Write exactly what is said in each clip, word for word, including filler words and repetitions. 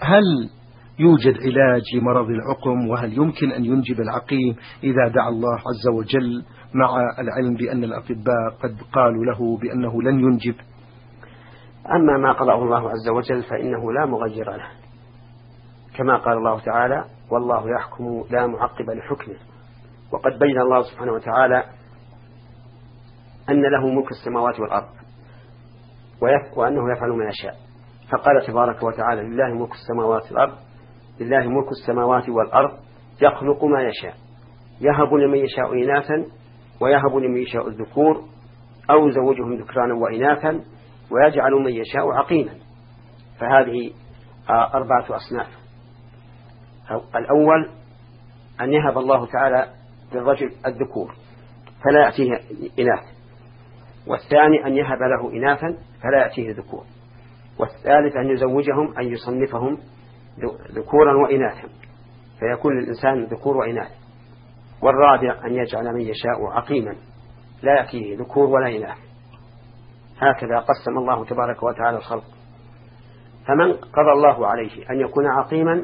هل يوجد علاج لمرض العقم؟ وهل يمكن أن ينجب العقيم إذا دعا الله عز وجل، مع العلم بأن الأطباء قد قالوا له بأنه لن ينجب؟ أما ما قضاه الله عز وجل فإنه لا مغير له، كما قال الله تعالى: والله يحكم لا معقب لحكمه. وقد بين الله سبحانه وتعالى أن له ملك السماوات والأرض وأنه يفعل ما يشاء، فقال تبارك وتعالى: لله ملك السماوات والأرض لله ملك السماوات والأرض يخلق ما يشاء يهب لمن يشاء إناثا ويهب لمن يشاء الذكور أو يزوجهم ذكرانا وإناثا ويجعل من يشاء عقيما. فهذه أربعة أصناف. الأول أن يهب الله تعالى للرجل الذكور فلا يأتيه إناث، والثاني أن يهب له إناثا فلا يأتيه ذكور، والثالث أن يزوجهم أن يصنفهم ذكورا وإناثا فيكون للإنسان ذكور وإناث، والرابع أن يجعل من يشاء عقيما لا يأتيه ذكور ولا إناث. هكذا قسم الله تبارك وتعالى الخلق. فمن قضى الله عليه أن يكون عقيما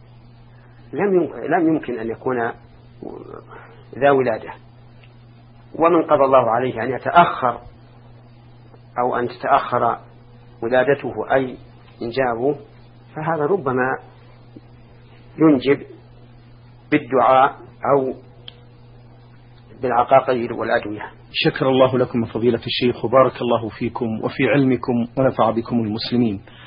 لم يمكن أن يكون ذا ولادة، ومن قضى الله عليه أن يتأخر أو أن تتأخر ولادته أي إنجابه فهذا ربما ينجب بالدعاء أو بالعقاقير والأدوية. شكر الله لكم فضيلة الشيخ وبارك الله فيكم وفي علمكم ونفع بكم المسلمين.